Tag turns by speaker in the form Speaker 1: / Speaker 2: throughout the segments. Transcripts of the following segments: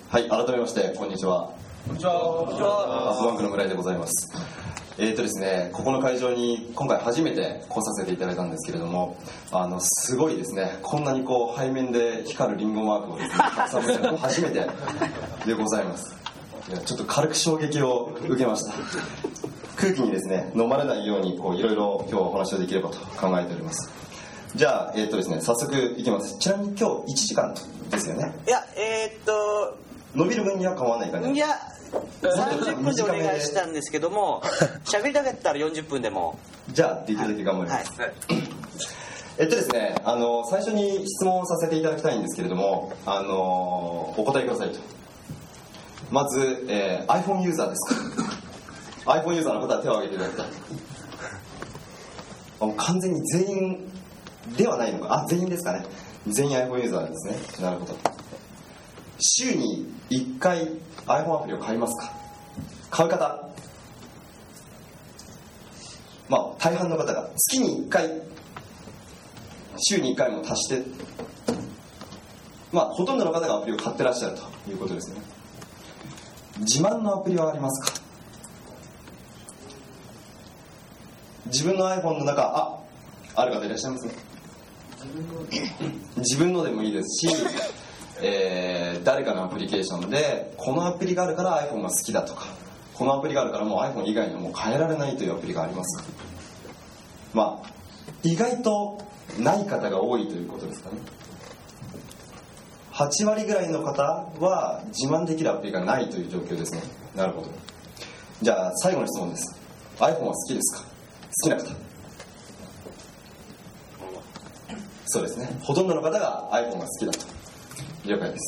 Speaker 1: はい、改めましてこんにちは。
Speaker 2: こんにちは。
Speaker 1: アップバンクの村井でございます。ですね、ここの会場に今回初めて来させていただいたんですけれども、すごいですね、こんなにこう背面で光るリンゴマークをですね、たくさん見たの初めてでございます。いや、ちょっと軽く衝撃を受けました。空気にですね、飲まれないようにこういろいろ今日お話をできればと考えております。じゃあ、ですね、早速いきます。ちなみに今日1時間ですよね。
Speaker 3: いや、
Speaker 1: 伸びる分には構わないかね。
Speaker 3: いや、30分でお願いしたんですけども、喋りたかったら40分でも。
Speaker 1: じゃあ、できるだけ頑張ります。はい、ですね、最初に質問をさせていただきたいんですけれども、お答えくださいと。まず、iPhone ユーザーですか？ iPhone ユーザーの方は手を挙げていただきたい。完全に全員ではないのか。全員ですかね。全員 iPhone ユーザーですね。なるほど。週に1回 iPhone アプリを買いますか？買う方、大半の方が月に1回、週に1回も足して、ほとんどの方がアプリを買ってらっしゃるということですね。自慢のアプリはありますか？自分の iPhone の中、ある方いらっしゃいますね。自分のでもいいですし、誰かのアプリケーションでこのアプリがあるから iPhone が好きだとか、このアプリがあるからもう iPhone 以外にはもう変えられないというアプリがありますか？意外とない方が多いということですかね。8割ぐらいの方は自慢できるアプリがないという状況ですね。なるほど。じゃあ最後の質問です。 iPhone は好きですか？好きな方。そうですね、ほとんどの方が iPhone が好きだと。了解です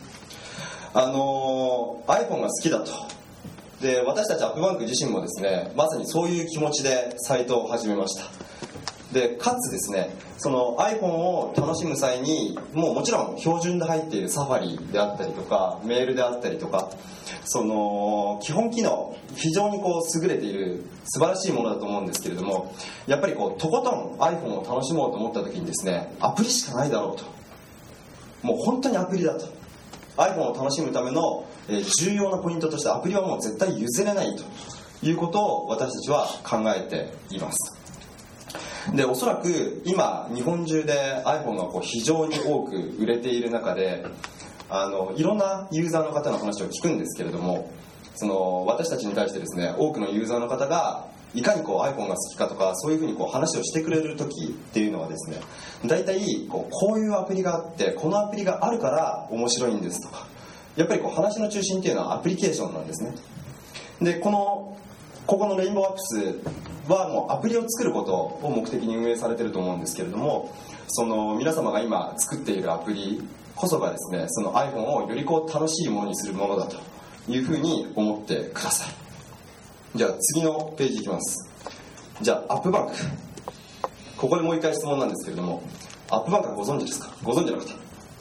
Speaker 1: 。iPhone が好きだと。で、私たちアップバンク自身もですね、まさにそういう気持ちでサイトを始めました。で、かつですね、その iPhone を楽しむ際にもちろん標準で入っているサファリであったりとかメールであったりとか、その基本機能非常にこう優れている素晴らしいものだと思うんですけれども、やっぱりこうとことん iPhone を楽しもうと思った時にですね、アプリしかないだろうと、もう本当にアプリだと、 iPhone を楽しむための重要なポイントとしてアプリはもう絶対譲れないということを私たちは考えています。で、おそらく今日本中で iPhone がこう非常に多く売れている中で、いろんなユーザーの方の話を聞くんですけれども、その私たちに対してですね、多くのユーザーの方がいかにこう iPhone が好きかとか、そういうふうにこう話をしてくれる時っていうのはですね、大体こういうアプリがあって、このアプリがあるから面白いんですとか、やっぱりこう話の中心っていうのはアプリケーションなんですね。で、ここのレインボーアップスはもうアプリを作ることを目的に運営されていると思うんですけれども、その皆様が今作っているアプリこそがですね、その iPhone をよりこう楽しいものにするものだというふうに思ってください。じゃあ次のページいきます。じゃあアップバンク、ここでもう一回質問なんですけれども、アップバンクはご存知ですか？ご存知の方。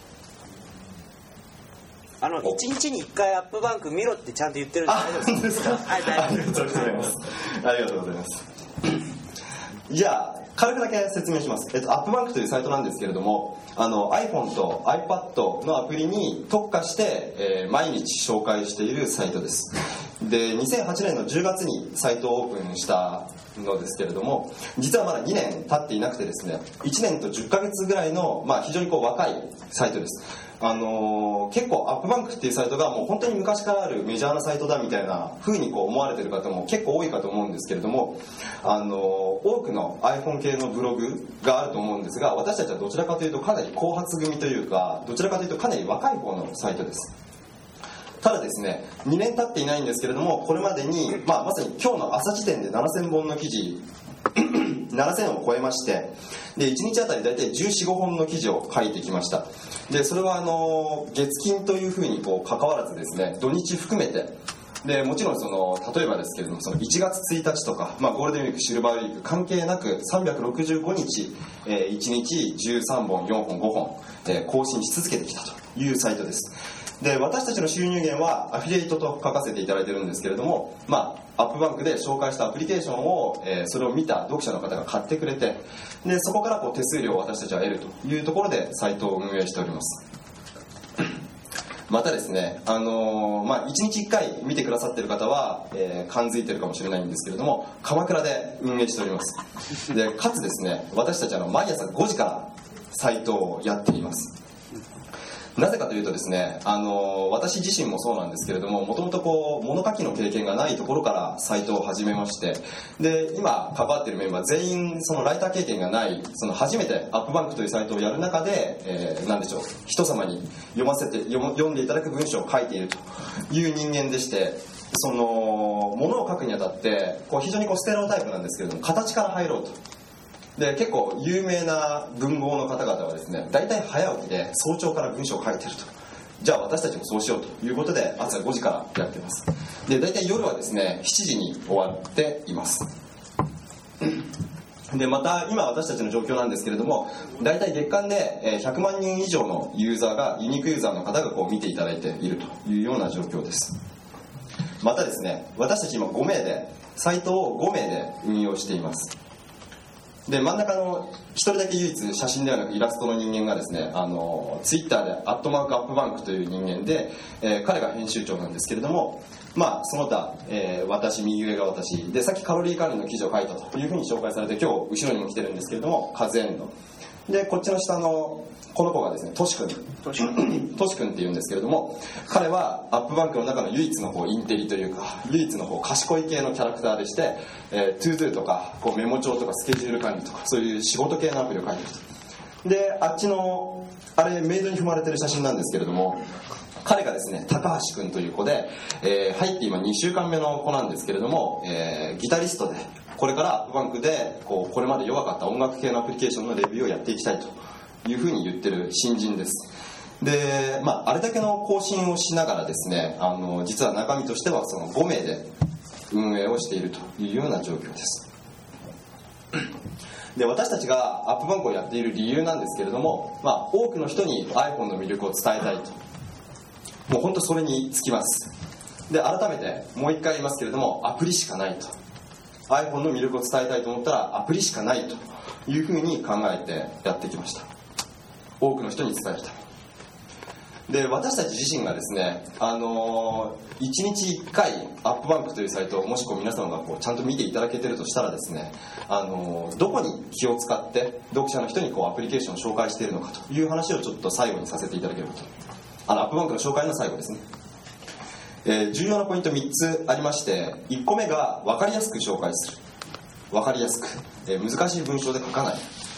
Speaker 3: 1日に1回アップバンク見ろってちゃんと言ってるんで大丈夫ですか？はい、大丈夫です。
Speaker 1: ありがとうございます。ありがとうございます。じゃあ軽くだけ説明します。アップバンクというサイトなんですけれども、iPhone と iPad のアプリに特化して、毎日紹介しているサイトです。で、2008年の10月にサイトをオープンしたのですけれども、実はまだ2年経っていなくてですね、1年と10ヶ月ぐらいの、非常にこう若いサイトです。結構アップバンクっていうサイトがもう本当に昔からあるメジャーなサイトだみたいな風にこう思われている方も結構多いかと思うんですけれども、多くの iPhone 系のブログがあると思うんですが、私たちはどちらかというとかなり後発組というか、どちらかというとかなり若い方のサイトです。ただですね、2年経っていないんですけれども、これまでに、まさに今日の朝時点で7000本の記事7000を超えまして、で1日あたり大体14、15本の記事を書いてきました。でそれは月金というふうにこう関わらずですね、土日含めて、でもちろん例えばですけれども、その1月1日とか、ゴールデンウィーク、シルバーウィーク関係なく365日、1日13本、4本、5本、更新し続けてきたというサイトです。で、私たちの収入源はアフィリエイトと書かせていただいてるんですけれども、アップバンクで紹介したアプリケーションを、それを見た読者の方が買ってくれて、でそこからこう手数料を私たちは得るというところでサイトを運営しております。 またですね、1日1回見てくださってる方は、感づいてるかもしれないんですけれども、鎌倉で運営しております。でかつですね、私たち毎朝5時からサイトをやっています。なぜかというとですね、私自身もそうなんですけれども、もともと物書きの経験がないところからサイトを始めまして、で今関わっているメンバー全員そのライター経験がない、その初めてアップバンクというサイトをやる中で、何でしょう、人様に読んでいただく文章を書いているという人間でして、そのものを書くにあたって非常にステレオタイプなんですけれども、形から入ろうと。で結構有名な文豪の方々はですね、大体早起きで早朝から文章を書いてると。じゃあ私たちもそうしようということで朝5時からやってます。で大体夜はですね7時に終わっています。でまた今私たちの状況なんですけれども、大体月間で100万人以上のユーザーが、ユニークユーザーの方が見ていただいているというような状況です。またですね、私たち今5名で、サイトを5名で運用しています。で真ん中の一人だけ唯一写真ではなくイラストの人間がですね、ツイッターでアップバンクという人間で、彼が編集長なんですけれども、その他、私、右上が私で、さっきカロリー管理の記事を書いたというふうに紹介されて、今日後ろにも来てるんですけれども、カズエンドで、こっちの下のこの子がですね、トシ君っていうんですけれども、彼はアップバンクの中の唯一のインテリというか、唯一の賢い系のキャラクターでして、トゥードゥとかメモ帳とかスケジュール管理とか、そういう仕事系のアプリを書いてると。であっちのあれメイドに踏まれてる写真なんですけれども、彼がですね、高橋君という子で、入って今2週間目の子なんですけれども、ギタリストで、これからアップバンクでこれまで弱かった音楽系のアプリケーションのレビューをやっていきたいというふうに言ってる新人です。で、あれだけの更新をしながらですね、実は中身としてはその5名で運営をしているというような状況です。で私たちがアップバンクをやっている理由なんですけれども、多くの人に iPhone の魅力を伝えたいと、もう本当それにつきます。で改めてもう一回言いますけれども、アプリしかないと。 iPhone の魅力を伝えたいと思ったらアプリしかないというふうに考えてやってきました。多くの人に伝えるためで、私たち自身がですね、1日1回アップバンクというサイトをもし皆様がちゃんと見ていただけてるとしたらですね、どこに気を使って読者の人にアプリケーションを紹介しているのかという話をちょっと最後にさせていただければと。アップバンクの紹介の最後ですね。重要なポイント3つありまして、1個目が分かりやすく紹介する。分かりやすく、難しい文章で書かない、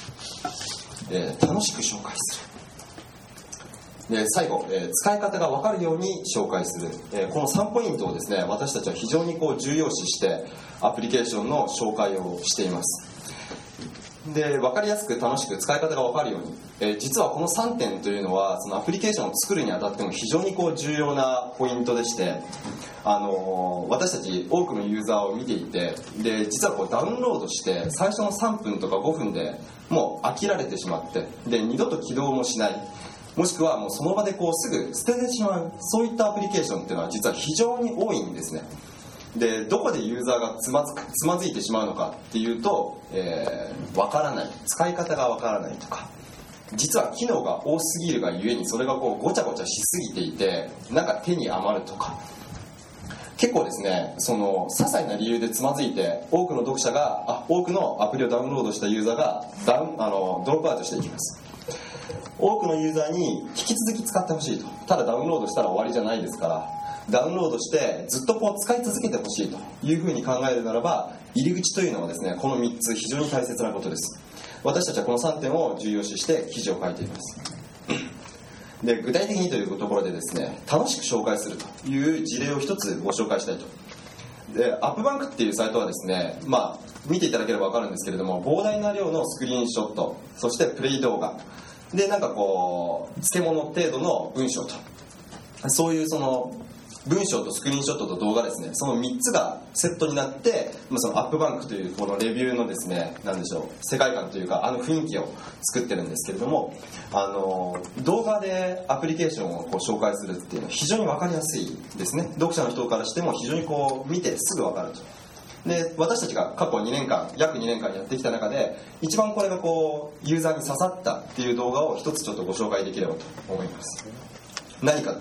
Speaker 1: 楽しく紹介する。で最後、使い方が分かるように紹介する。この3ポイントをですね、私たちは非常に重要視してアプリケーションの紹介をしています。で分かりやすく楽しく使い方が分かるように、実はこの3点というのはそのアプリケーションを作るにあたっても非常に重要なポイントでして、私たち多くのユーザーを見ていて、で実はダウンロードして最初の3分とか5分でもう飽きられてしまって、で二度と起動もしない、もしくはもうその場ですぐ捨ててしまう、そういったアプリケーションっていうのは実は非常に多いんですね。でどこでユーザーがつまずいてしまうのかっていうと、分からない、使い方が分からないとか、実は機能が多すぎるがゆえにそれがごちゃごちゃしすぎていて手に余るとか、結構ですね、その些細な理由でつまずいて多くの読者が多くのアプリをダウンロードしたユーザーがドロップアウトしていきます。多くのユーザーに引き続き使ってほしいと。ただダウンロードしたら終わりじゃないですから、ダウンロードしてずっと使い続けてほしいというふうに考えるならば、入り口というのはですね、この3つ非常に大切なことです。私たちはこの3点を重要視して記事を書いています。で具体的にというところでですね、楽しく紹介するという事例を一つご紹介したいと。でアップバンクっていうサイトはですね、見ていただければ分かるんですけれども、膨大な量のスクリーンショット、そしてプレイ動画で漬物程度の文章と、そういうその文章とスクリーンショットと動画ですね、その3つがセットになって、そのアップバンクというこのレビューのですね、世界観というか雰囲気を作ってるんですけれども、動画でアプリケーションを紹介するっていうのは非常に分かりやすいですね。読者の人からしても非常に見てすぐ分かると。で私たちが過去約2年間やってきた中で一番これがユーザーに刺さったっていう動画を一つちょっとご紹介できればと思います。何かと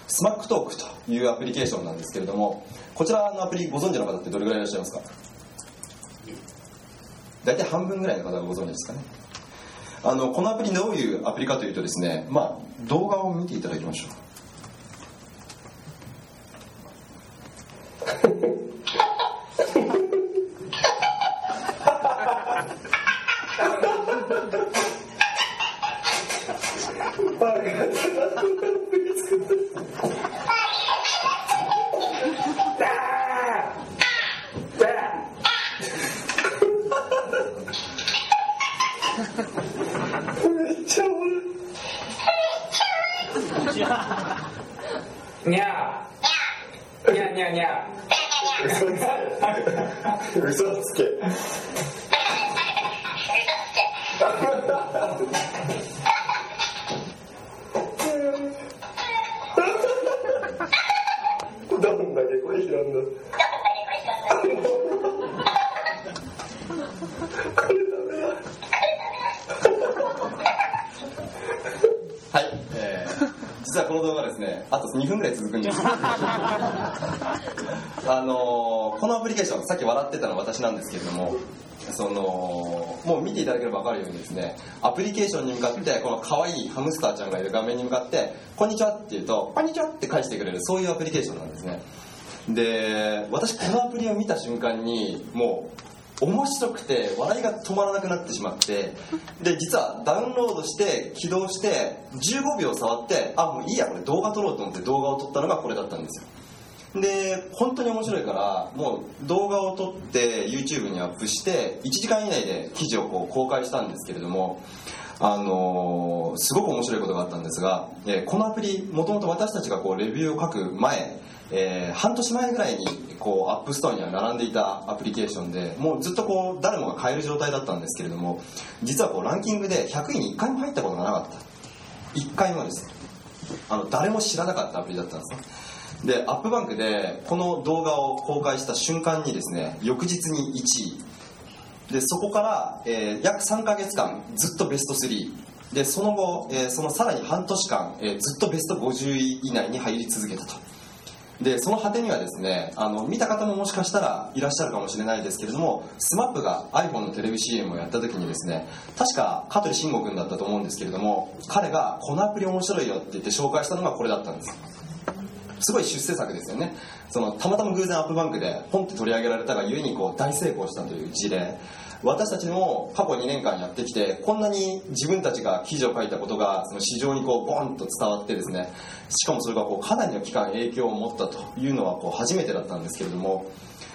Speaker 1: スマックトークというアプリケーションなんですけれども、こちらのアプリご存知の方ってどれぐらいいらっしゃいますか？大体半分ぐらいの方がご存知ですかね。このアプリどういうアプリかというとですね、動画を見ていただきましょう。
Speaker 2: にゃーにゃにゃにゃ
Speaker 1: 嘘つけ
Speaker 4: どんだけ声拾うんだ。
Speaker 1: はい、実はこの動画ですね、あと2分ぐらい続くんですこのアプリケーション、さっき笑ってたのは私なんですけれども、もう見ていただければ分かるようにですね、アプリケーションに向かってこの可愛いハムスターちゃんがいる画面に向かってこんにちはって言うとこんにちはって返してくれる、そういうアプリケーションなんですね。で、私このアプリを見た瞬間にもう面白くて笑いが止まらなくなってしまって、で実はダウンロードして起動して15秒触って、もういいやこれ動画撮ろうと思って動画を撮ったのがこれだったんですよ。で本当に面白いからもう動画を撮って YouTube にアップして1時間以内で記事を公開したんですけれども、すごく面白いことがあったんですが、このアプリもともと私たちがレビューを書く前、半年前ぐらいにアップストアには並んでいたアプリケーションで、もうずっと誰もが買える状態だったんですけれども、実はランキングで100位に1回も入ったことがなかった。1回もです。誰も知らなかったアプリだったんですね。でアップバンクでこの動画を公開した瞬間にですね、翌日に1位で、そこから、約3ヶ月間ずっとベスト3で、その後、そのさらに半年間、ずっとベスト50位以内に入り続けたと。でその果てにはですね、見た方ももしかしたらいらっしゃるかもしれないですけれども、SMAP が iPhone のテレビ CM をやった時にですね、確か香取慎吾君だったと思うんですけれども、彼がこのアプリ面白いよって言って紹介したのがこれだったんです。すごい出世作ですよね。たまたま偶然アップバンクでポンって取り上げられたがゆえに大成功したという事例、私たちも過去2年間やってきてこんなに自分たちが記事を書いたことが市場にボンと伝わってですね、しかもそれがかなりの期間影響を持ったというのは初めてだったんですけれども、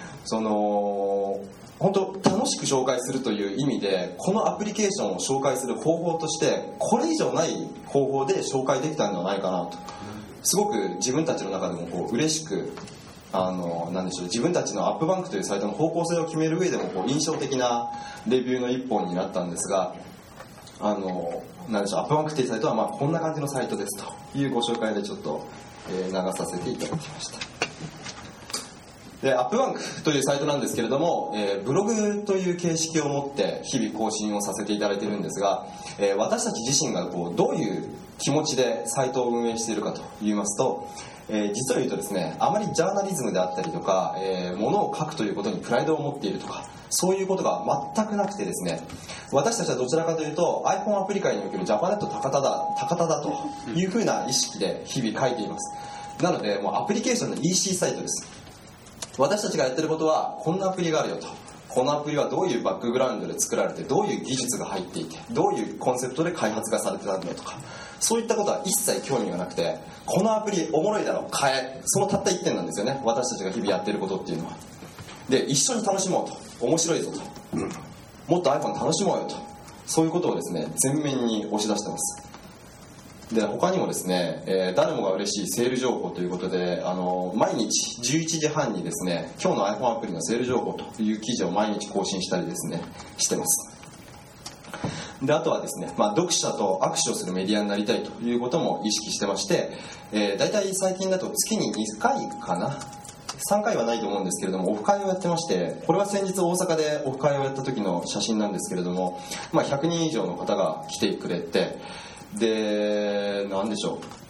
Speaker 1: 本当楽しく紹介するという意味でこのアプリケーションを紹介する方法としてこれ以上ない方法で紹介できたんではないかなと、すごく自分たちの中でも嬉しく、なんでしょう、自分たちのアップバンクというサイトの方向性を決める上でも印象的なレビューの一本になったんですが、なんでしょう、アップバンクというサイトはこんな感じのサイトですというご紹介でちょっと、流させていただきました。でアップバンクというサイトなんですけれども、ブログという形式を持って日々更新をさせていただいているんですが、私たち自身がどういう気持ちでサイトを運営しているかといいますと、実を言うとですね、あまりジャーナリズムであったりとか、ものを書くということにプライドを持っているとか、そういうことが全くなくてですね、私たちはどちらかというと iPhone アプリ界におけるジャパネット高田だというふうな意識で日々書いています。なのでもうアプリケーションの EC サイトです。私たちがやってることはこんなアプリがあるよと、このアプリはどういうバックグラウンドで作られてどういう技術が入っていてどういうコンセプトで開発がされてたんだとか、そういったことは一切興味がなくて、このアプリおもろいだろ買え、そのたった一点なんですよね、私たちが日々やってることっていうのは。で一緒に楽しもうと、面白いぞと、もっと iPhone 楽しもうよと、そういうことをですね前面に押し出してます。で他にもですね、誰もが嬉しいセール情報ということで、毎日11時半にですね、今日の iPhone アプリのセール情報という記事を毎日更新したりですねしてます。であとはですね、読者と握手をするメディアになりたいということも意識してまして、だいたい最近だと月に2回かな、3回はないと思うんですけれどもオフ会をやってまして、これは先日大阪でオフ会をやった時の写真なんですけれども、100人以上の方が来てくれて、でなんでしょ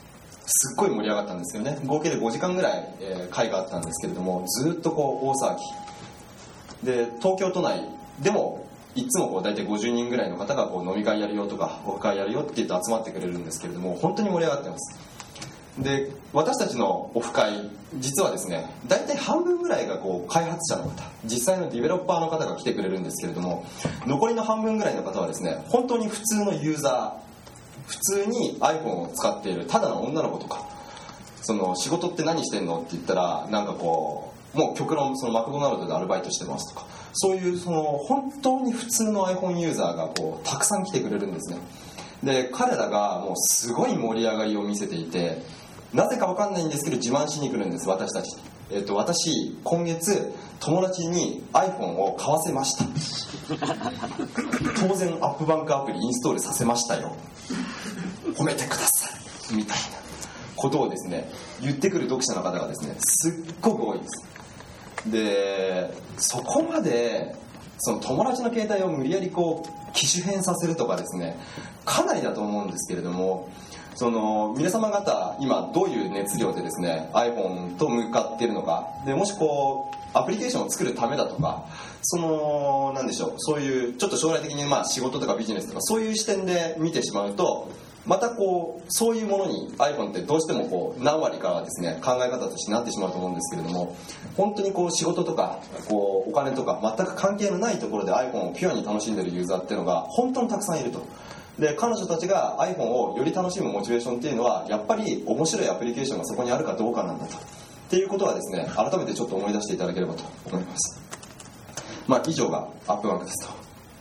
Speaker 1: すっごい盛り上がったんですよね。合計で5時間ぐらい、会があったんですけれども、ずっとこう大騒ぎで、東京都内でもいつもこう大体50人ぐらいの方がこう飲み会やるよとかオフ会やるよって言って集まってくれるんですけれども、本当に盛り上がってます。で、私たちのオフ会、実はですね、大体半分ぐらいがこう開発者の方、実際のディベロッパーの方が来てくれるんですけれども、残りの半分ぐらいの方はですね、本当に普通のユーザー、普通に iPhone を使っているただの女の子とか、その仕事って何してんのって言ったら、なんかこうもう極論そのマクドナルドでアルバイトしてますとか、そういうその本当に普通の iPhone ユーザーがこうたくさん来てくれるんですね。で、彼らがもうすごい盛り上がりを見せていて、なぜか分かんないんですけど自慢しに来るんです、私たちに。私今月友達に iPhone を買わせました当然アップバンクアプリインストールさせましたよ、褒めてくださいみたいなことをですね言ってくる読者の方がですねすっごく多いです。で、そこまでその友達の携帯を無理やりこう機種変させるとかですね、かなりだと思うんですけれども、その皆様方今どういう熱量でですね iPhone と向かっているのかで、もしこうアプリケーションを作るためだとか、そのなんでしょう、そういうちょっと将来的にまあ仕事とかビジネスとかそういう視点で見てしまうと、またこうそういうものに iPhone ってどうしてもこう何割かはですね考え方としてなってしまうと思うんですけれども、本当にこう仕事とかこうお金とか全く関係のないところで iPhone をピュアに楽しんでいるユーザーっていうのが本当にたくさんいると。で、彼女たちが iPhone をより楽しむモチベーションっていうのはやっぱり面白いアプリケーションがそこにあるかどうかなんだとっていうことはですね、改めてちょっと思い出していただければと思います。まあ以上がアップバンクですと。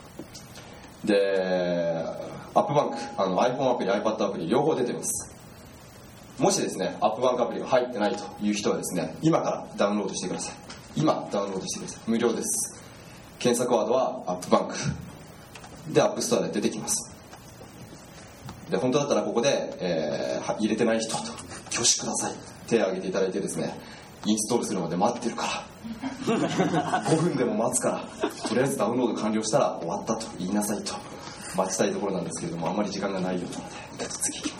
Speaker 1: で、アップバンクiPhone アプリ iPad アプリ両方出てます。もしですねアップバンクアプリが入ってないという人はですね、今からダウンロードしてください。今ダウンロードしてください。無料です。検索ワードはアップバンクでアップストアで出てきます。で、本当だったらここで、入れてない人と挙手ください手を挙げていただいてですね、インストールするまで待ってるから5分でも待つからとりあえずダウンロード完了したら終わったと言いなさいと待ちたいところなんですけれども、あんまり時間がないようなので次いきます。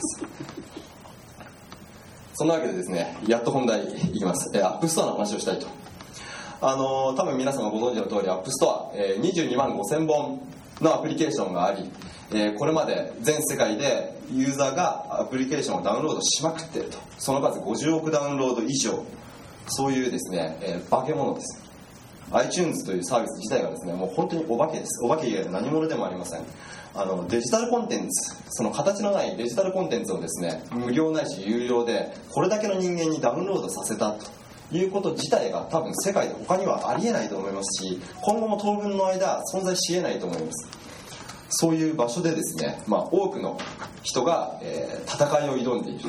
Speaker 1: そんなわけでですね、やっと本題いきます。アップストアの話をしたいと。多分皆様ご存知の通りアップストア、22万5000本のアプリケーションがあり、これまで全世界でユーザーがアプリケーションをダウンロードしまくっていると。その数50億ダウンロード以上、そういうですね、化け物です。 iTunes というサービス自体がですねもう本当にお化けです。お化け以外の何者でもありません。デジタルコンテンツ、その形のないデジタルコンテンツをですね無料ないし有料でこれだけの人間にダウンロードさせたということ自体が多分世界で他にはありえないと思いますし、今後も当分の間存在しえないと思います。そういう場所でですね、多くの人が、戦いを挑んでいる。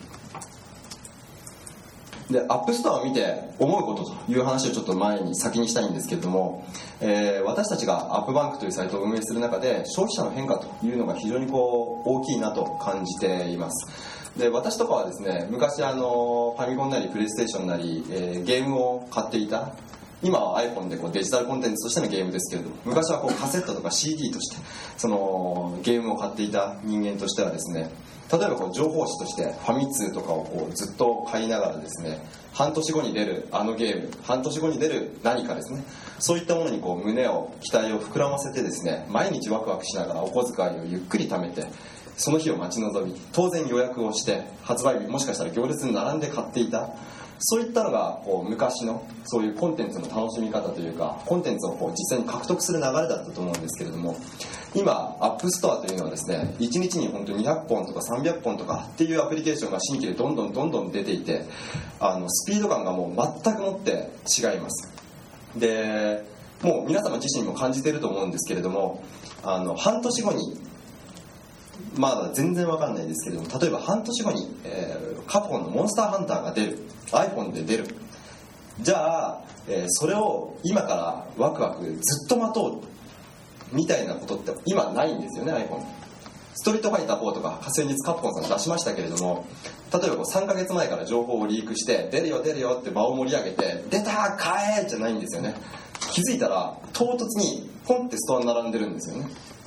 Speaker 1: で、アップストアを見て思うことという話をちょっと先にしたいんですけれども、私たちがアップバンクというサイトを運営する中で消費者の変化というのが非常に大きいなと感じています。で、私とかはですね昔ファミコンなりプレイステーションなり、ゲームを買っていた。今は iPhone でデジタルコンテンツとしてのゲームですけれども、昔はカセットとか CD としてそのゲームを買っていた人間としてはですね、例えば情報誌としてファミ通とかをずっと買いながらですね、半年後に出るあのゲーム、半年後に出る何かですね、そういったものに胸を期待を膨らませてですね、毎日ワクワクしながらお小遣いをゆっくり貯めてその日を待ち望み、当然予約をして発売日もしかしたら行列に並んで買っていた。そういったのが昔のそういうコンテンツの楽しみ方というか、コンテンツを実際に獲得する流れだったと思うんですけれども、今アップストアというのはですね、1日に本当に200本とか300本とかっていうアプリケーションが新規でどんどん出ていて、スピード感がもう全くもって違います。で、もう皆様自身も感じていると思うんですけれども、半年後にまだ全然わかんないですけれども、例えば半年後に、カプコンのモンスターハンターが出る、 iPhone で出る。じゃあ、それを今からワクワクずっと待とうみたいなことって今ないんですよね。 iPhone ストリートファイター4とか先日カプコンさん出しましたけれども、例えば3ヶ月前から情報をリークして出るよって場を盛り上げて、出た買えじゃないんですよね。気づいたら唐突にポンってストアに並んでるんですよね。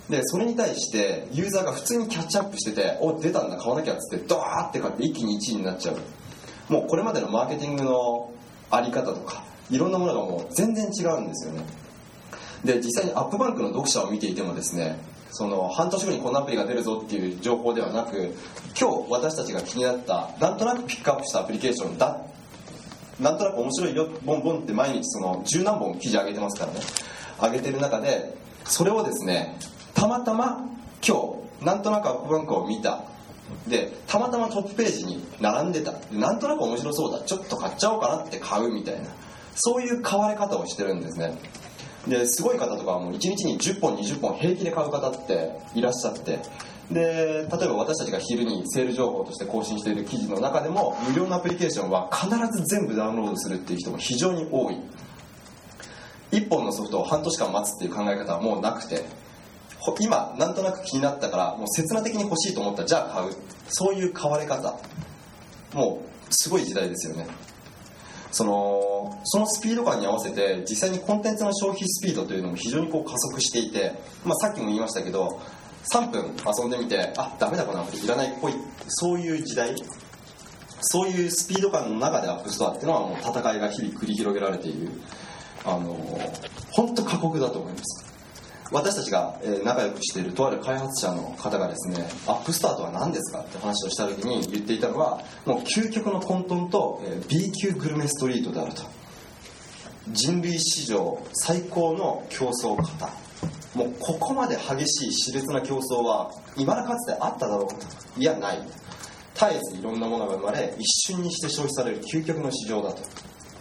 Speaker 1: でそれに対してユーザーが普通にキャッチアップしてて、お出たんだ買わなきゃっつってドワーって買って一気に1位になっちゃう。もうこれまでのマーケティングのあり方とかいろんなものがもう全然違うんですよね。で実際にアップバンクの読者を見ていてもですね、その半年後にこんなアプリが出るぞっていう情報ではなく、今日私たちが気になったなんとなくピックアップしたアプリケーションだ、なんとなく面白いよボンボンって毎日その10何本記事上げてますからね、上げてる中でそれをですね、たまたま今日なんとなくアップバンクを見た、でたまたまトップページに並んでた、なんとなく面白そうだ、ちょっと買っちゃおうかなって買うみたいな、そういう買われ方をしてるんですね。ですごい方とかはもう1日に10本20本平気で買う方っていらっしゃって、で例えば私たちが昼にセール情報として更新している記事の中でも、無料のアプリケーションは必ず全部ダウンロードするっていう人も非常に多い。1本のソフトを半年間待つっていう考え方はもうなくて、今なんとなく気になったからもう刹那的に欲しいと思ったらじゃあ買う、そういう買われ方、もうすごい時代ですよね。そのスピード感に合わせて実際にコンテンツの消費スピードというのも非常にこう加速していて、さっきも言いましたけど3分遊んでみてダメだこのアプリいらないっぽい、そういう時代、そういうスピード感の中でアップストアっていうのはもう戦いが日々繰り広げられている、本当過酷だと思います。私たちが仲良くしているとある開発者の方がですね、アップストアとは何ですかって話をした時に言っていたのは、もう究極の混沌と B 級グルメストリートであると。人類史上最高の競争方、もうここまで激しい熾烈な競争は未だかつてあっただろうかと。いやない、絶えずいろんなものが生まれ一瞬にして消費される究極の市場だと。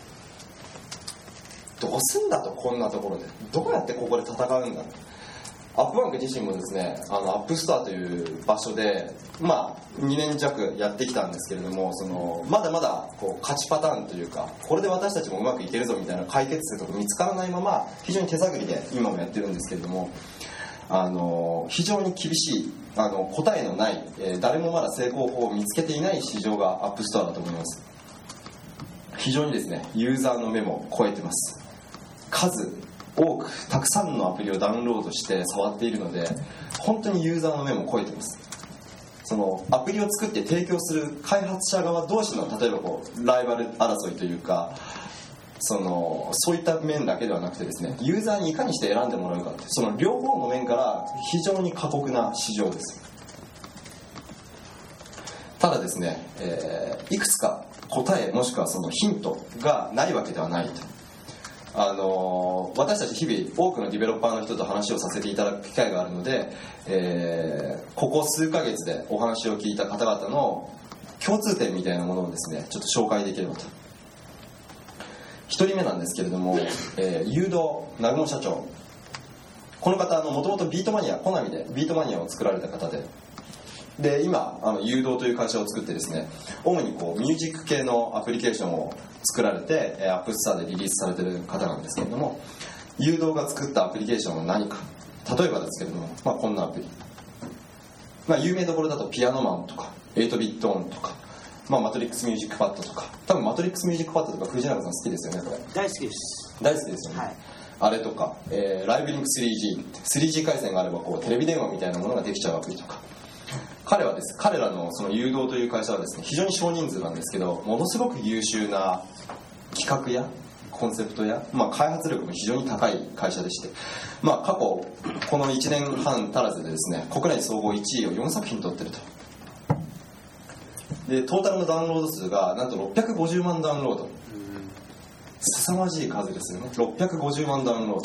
Speaker 1: どうすんだと、こんなところでどうやってここで戦うんだ。アップバンク自身もですね、アップストアという場所で2年弱やってきたんですけれども、まだまだこう勝ちパターンというか、これで私たちもうまくいけるぞみたいな解決策が見つからないまま非常に手探りで今もやってるんですけれども、非常に厳しい答えのない、誰もまだ成功法を見つけていない市場がアップストアだと思います。非常にですね、ユーザーの目も超えてます。数多くたくさんのアプリをダウンロードして触っているので、本当にユーザーの目も超えてます。そのアプリを作って提供する開発者側同士の例えばこうライバル争いというか、そういった面だけではなくてですね、ユーザーにいかにして選んでもらうかって、その両方の面から非常に過酷な市場です。ただですね、いくつか答えもしくはそのヒントがないわけではないと。私たち日々多くのディベロッパーの人と話をさせていただく機会があるので、ここ数ヶ月でお話を聞いた方々の共通点みたいなものをですね、ちょっと紹介できればと。1人目なんですけれども、誘導南雲社長、この方もともとビートマニア、コナミでビートマニアを作られた方で今誘導という会社を作ってですね、主にこうミュージック系のアプリケーションを作られてアップストアでリリースされている方なんですけれども、誘導が作ったアプリケーションは何か、例えばですけれども、こんなアプリ、有名どころだとピアノマンとか8ビットオンとか、マトリックスミュージックパッドとか、多分マトリックスミュージックパッドとか藤永さん好きですよね。これ
Speaker 3: 大好きです。
Speaker 1: 大好きですよね、はい、あれとか、ライブリンク 3G 回線があればこうテレビ電話みたいなものができちゃうアプリとか、彼らのその誘導という会社はですね、非常に少人数なんですけど、ものすごく優秀な企画やコンセプトや、開発力も非常に高い会社でして、過去この1年半足らずでですね、国内総合1位を4作品取ってると。でトータルのダウンロード数がなんと650万ダウンロード、凄まじい数ですよね。650万ダウンロード。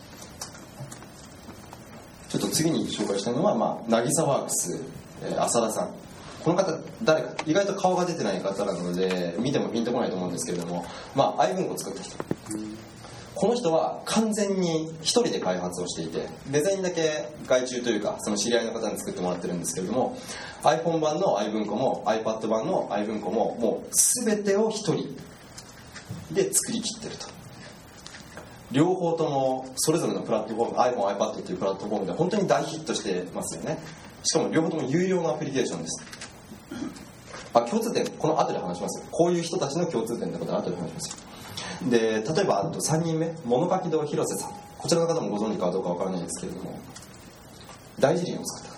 Speaker 1: ちょっと次に紹介したいのは、渚ワークス、浅田さん。この方誰か、意外と顔が出てない方なので見てもピンとこないと思うんですけれども、愛文庫を作った人。この人は完全に一人で開発をしていて、デザインだけ外注というかその知り合いの方に作ってもらってるんですけれども、 iPhone 版の愛文庫も iPad 版の愛文庫ももう全てを一人で作り切ってると。両方ともそれぞれのプラットフォーム、 iPhone、iPad というプラットフォームで本当に大ヒットしてますよね。しかも両方とも有料のアプリケーションです。共通点、この後で話しますよ。こういう人たちの共通点ってことは後で話しますよ。で例えばあと3人目、物書き堂広瀬さん、こちらの方もご存知かどうかわからないんですけれども、 大辞林を作った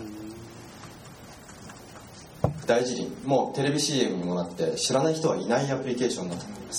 Speaker 1: 方、大辞林もうテレビ CM にもなって知らない人はいないアプリケーションだと思います。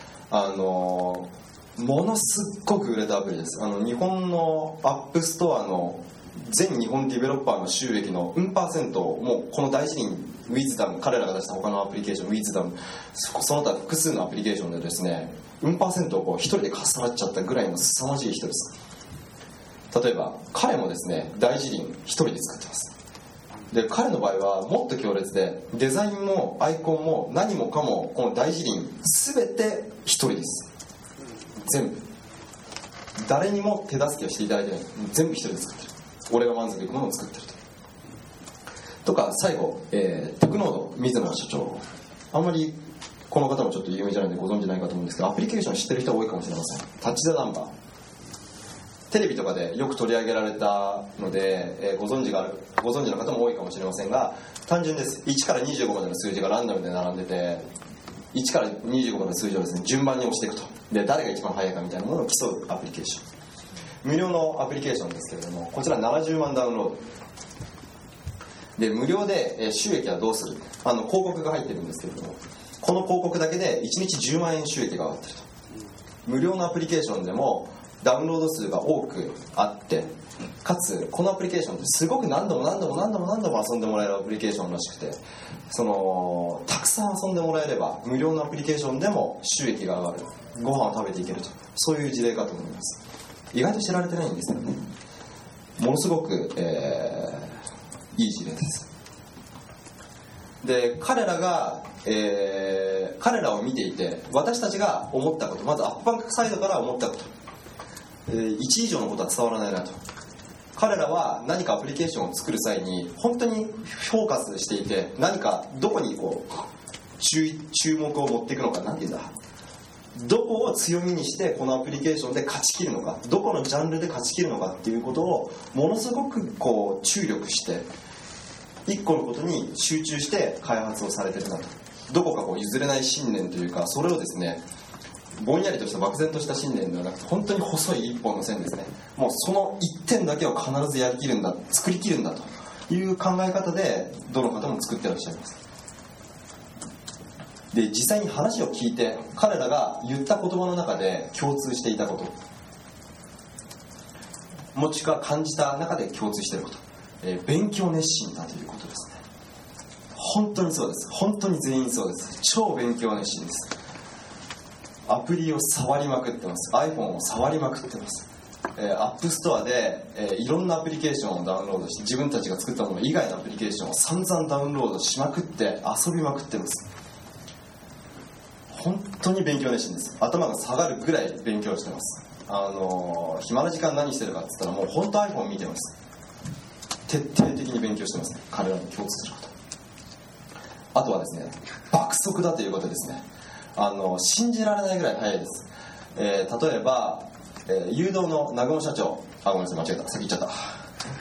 Speaker 1: ものすっごく売れたアプリです。日本のアップストアの全日本ディベロッパーの収益の 1% をもうこの大辞林ウィズダム、彼らが出した他のアプリケーションウィズダム、その他複数のアプリケーションでですね 1% をこう一人でかっさらっちゃったぐらいの凄まじい人です。例えば彼もですね大辞林一人で作ってます。で彼の場合はもっと強烈で、デザインもアイコンも何もかもこの大辞林全て一人です。全部誰にも手助けをしていただいてない、全部一人で作ってる。俺が満足いくものを作ってるとか、最後、テクノード水野社長、あんまりこの方もちょっと有名じゃないのでご存じないかと思うんですけど、アプリケーション知ってる人は多いかもしれません。タッチ・ザ・ナンバー、テレビとかでよく取り上げられたので、ご存知の方も多いかもしれませんが、単純です。1から25までの数字がランダムで並んでて、1から25までの数字をですね順番に押していくと、で誰が一番速いかみたいなものを競うアプリケーション、無料のアプリケーションですけれども、こちら70万ダウンロードで、無料で収益はどうする、広告が入ってるんですけれども、この広告だけで1日10万円収益が上がってると。無料のアプリケーションでもダウンロード数が多くあって、かつこのアプリケーションってすごく何度も遊んでもらえるアプリケーションらしくて、たくさん遊んでもらえれば無料のアプリケーションでも収益が上がる、ご飯を食べていけると、そういう事例かと思います。意外と知られてないんですよね。ものすごく、いい事例です。で彼らを見ていて私たちが思ったこと、まずアップバンクサイドから思ったこと、1以上のことは伝わらないなと。彼らは何かアプリケーションを作る際に本当にフォーカスしていて、何かどこにこう注目を持っていくのか、なんていうんだ、どこを強みにしてこのアプリケーションで勝ち切るのか、どこのジャンルで勝ち切るのかっていうことをものすごくこう注力して一個のことに集中して開発をされてるなと。どこかこう譲れない信念というか、それをですねぼんやりとした漠然とした信念ではなくて、本当に細い一本の線ですね。もうその一点だけを必ずやりきるんだ、作りきるんだという考え方でどの方も作ってらっしゃいます。で実際に話を聞いて彼らが言った言葉の中で共通していたこと、もしくは感じた中で共通していること、勉強熱心だということですね。本当にそうです。本当に全員そうです。超勉強熱心です。アプリを触りまくってます。 iPhone を触りまくってます。アップストアで、いろんなアプリケーションをダウンロードして、自分たちが作ったもの以外のアプリケーションを散々ダウンロードしまくって遊びまくってます。本当に勉強熱心です。頭が下がるぐらい勉強してます。暇な時間何してるかって言ったらもう本当 iPhone 見てます。徹底的に勉強してますね。彼らの共通すること、あとはですね爆速だということですね。信じられないぐらい速いです。例えば、誘導の南雲社長、ごめんなさい間違えた、先言っちゃった、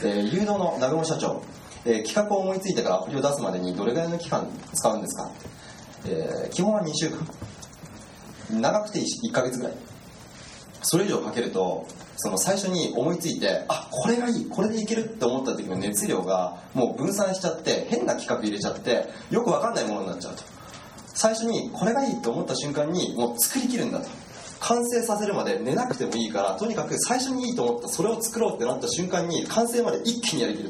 Speaker 1: 誘導の南雲社長、企画を思いついてからアプリを出すまでにどれぐらいの期間使うんですかって、基本は2週間、長くて1ヶ月ぐらい。それ以上かけると最初に思いついて、これがいい、これでいけるって思った時の熱量がもう分散しちゃって、変な企画入れちゃってよく分かんないものになっちゃうと。最初にこれがいいと思った瞬間にもう作りきるんだと。完成させるまで寝なくてもいいから、とにかく最初にいいと思ったそれを作ろうってなった瞬間に完成まで一気にやりきる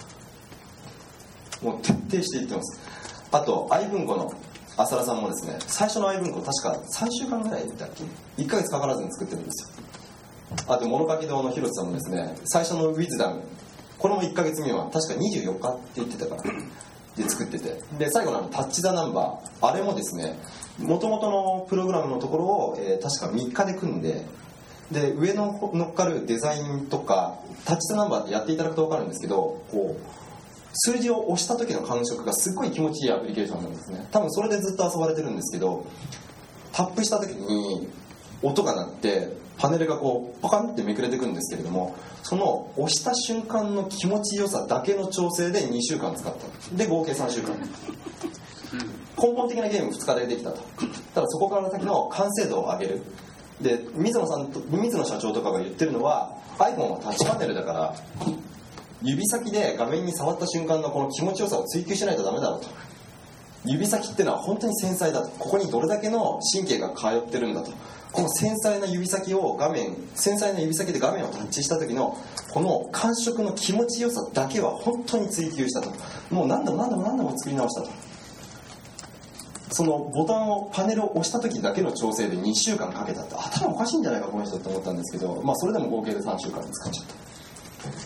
Speaker 1: と、もう徹底していってます。あと愛文庫の浅田さんもですね、最初の愛文庫確か3週間ぐらいだっけ、1ヶ月かからずに作ってるんですよ。あと物書き堂の広瀬さんもですね、最初のウィズダム、これも1ヶ月未満、確か24日って言ってたからで作ってて、で最後のタッチ・ザ・ナンバー、あれもですね元々のプログラムのところを、確か3日で組んで、で上の乗っかるデザインとかタッチ・ザ・ナンバーってやっていただくと分かるんですけど、こう数字を押した時の感触がすっごい気持ちいいアプリケーションなんですね。多分それでずっと遊ばれてるんですけど、タップした時に音が鳴ってパネルがこうパカンってめくれてくるんですけれども、その押した瞬間の気持ちよさだけの調整で2週間使った。で合計3週間、根本的なゲーム2日でできたと。ただそこから先の完成度を上げる。で水野社長とかが言ってるのは iPhone はタッチパネルだから指先で画面に触った瞬間のこの気持ちよさを追求しないとダメだろうと。指先ってのは本当に繊細だと。ここにどれだけの神経が通ってるんだと。この繊細な指先で画面をタッチした時のこの感触の気持ちよさだけは本当に追求したと。もう何度も作り直したと。そのボタンをパネルを押した時だけの調整で2週間かけたって、頭おかしいんじゃないかこの人って思ったんですけど、それでも合計で3週間使っちゃった。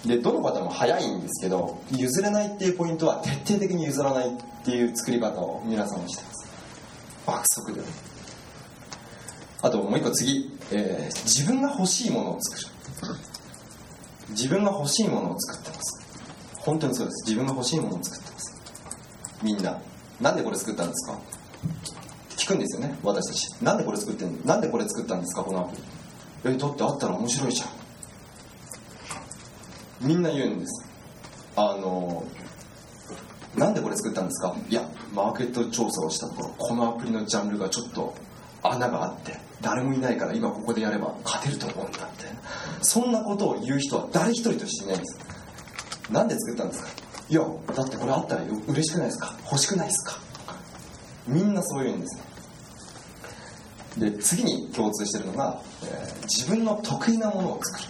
Speaker 1: でどの方も早いんですけど、譲れないっていうポイントは徹底的に譲らないっていう作り方を皆さんにしてます。爆速で。あともう一個次、自分が欲しいものを作る。自分が欲しいものを作ってます。本当にそうです。自分が欲しいものを作ってます。みんななんでこれ作ったんですか聞くんですよね、私たち。なんでこれ作ってんの、なんでこれ作ったんですかこのアプリ。だってあったら面白いじゃん。みんな言うんです。なんでこれ作ったんですか。いや、マーケット調査をしたところ、このアプリのジャンルがちょっと穴があって誰もいないから今ここでやれば勝てると思うんだって。そんなことを言う人は誰一人としていないんです。なんで作ったんですか。いや、だってこれあったら嬉しくないですか、欲しくないですか。みんなそう言うんですね。で次に共通しているのが、自分の得意なものを作る。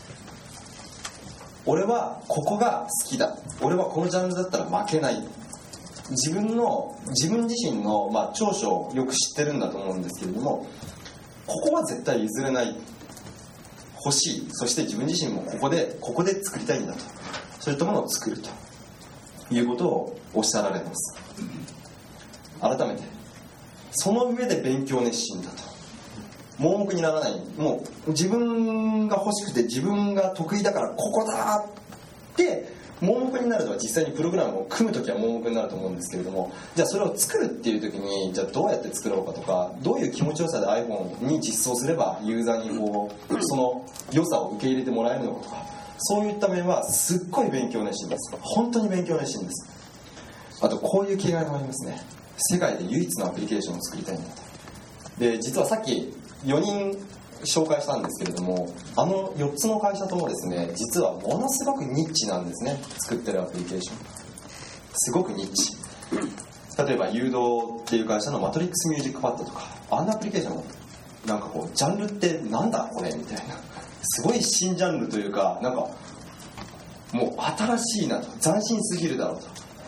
Speaker 1: 俺はここが好きだ、俺はこのジャンルだったら負けない。自分自身の、長所をよく知ってるんだと思うんですけれども、ここは絶対譲れない、欲しい。そして自分自身もここで作りたいんだと。そういったものを作るということをおっしゃられます。改めてその上で勉強熱心だと。盲目にならない。もう自分が欲しくて自分が得意だからここだって盲目になるのは、実際にプログラムを組むときは盲目になると思うんですけれども、じゃあそれを作るっていうときに、じゃあどうやって作ろうかとか、どういう気持ちよさで iPhone に実装すればユーザーにその良さを受け入れてもらえるのかとか、そういった面はすっごい勉強熱心です。本当に勉強熱心です。あとこういう気概もありますね。世界で唯一のアプリケーションを作りたいんだと。で実はさっき4人紹介したんですけれども、4つの会社ともですね、実はものすごくニッチなんですね。作ってるアプリケーションすごくニッチ。例えば誘導っていう会社のマトリックスミュージックパッドとか、あんなアプリケーションもなんかジャンルってなんだこれみたいな、すごい新ジャンルというか、なんかもう新しいなと、斬新すぎるだろう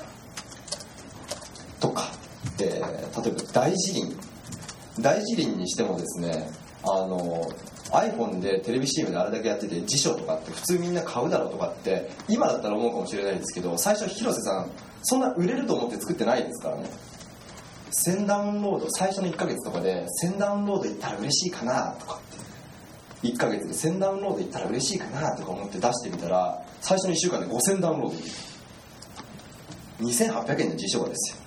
Speaker 1: とか、例えば大辞林にしてもですね、iPhone でテレビ CM であれだけやってて辞書とかって普通みんな買うだろうとかって今だったら思うかもしれないですけど、最初広瀬さんそんな売れると思って作ってないですからね。1000ダウンロード、最初の1ヶ月とかで1000ダウンロードいったら嬉しいかなとかって、1ヶ月で1000ダウンロードいったら嬉しいかなとか思って出してみたら、最初の1週間で5000ダウンロードいく。2800円の辞書がですよ。